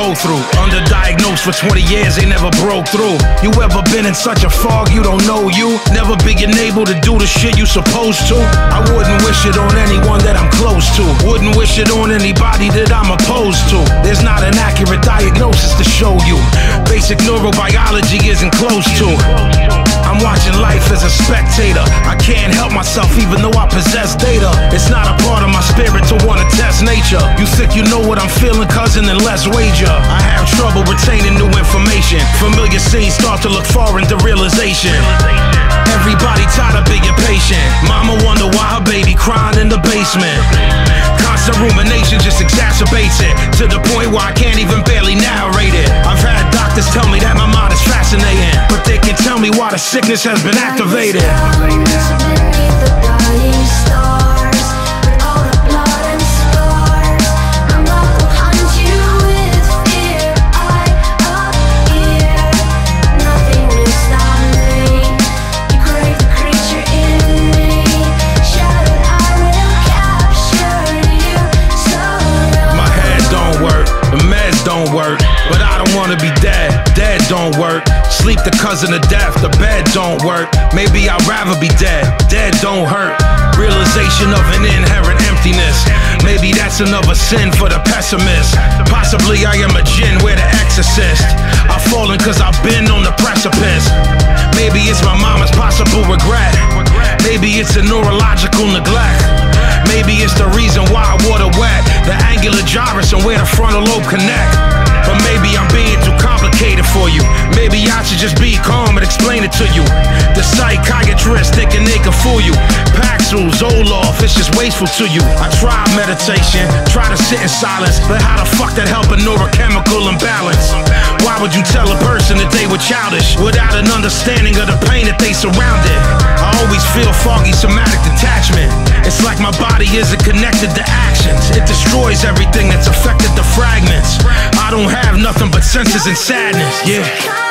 go through. Underdiagnosed for 20 years, they never broke through. You ever been in such a fog you don't know you? Never being able to do the shit you supposed to? I wouldn't wish it on anyone that I'm close to. Wouldn't wish it on anybody that I'm opposed to. There's not an accurate diagnosis to show you. Basic neurobiology isn't close to. I'm watching life as a spectator. I can't help myself even though I possess data. It's not a part of my spirit to wanna test nature. You think you know what I'm feeling, cousin, then let's wager. I have trouble retaining new information. Familiar scenes start to look foreign to realization. Everybody tired of being patient. Mama wonder why her baby crying in the basement. Constant rumination just exacerbates it, to the point where I can't even barely narrate it. I've had doctors tell me that my mind is fascinating, but they can tell me why the sickness has been activated. Don't work, but I don't wanna be dead. Dead don't work. Sleep the cousin of death, the bed don't work. Maybe I'd rather be dead. Dead don't hurt. Realization of an inherent emptiness. Maybe that's another sin for the pessimist. Possibly I am a jinn, we're the exorcist. I've fallen cause I've been on the precipice. Maybe it's my mama's possible regret. Maybe it's a neurological neglect. Maybe it's the reason why I water wet, the angular gyrus and where the frontal lobe connect. But maybe I'm being too complicated for you. Maybe I should just be calm and explain it to you. The psychiatrists thinking they can fool you. Paxil, Zoloft, it's just wasteful to you. I tried meditation, try to sit in silence, but how the fuck that help a neurochemical imbalance? Why would you tell a person that they were childish without an understanding of the pain that they surrounded? I always feel foggy somatic detachment. It's like my body isn't connected to actions. It destroys everything that's affected the fragments. I don't have nothing but senses and sadness, yeah.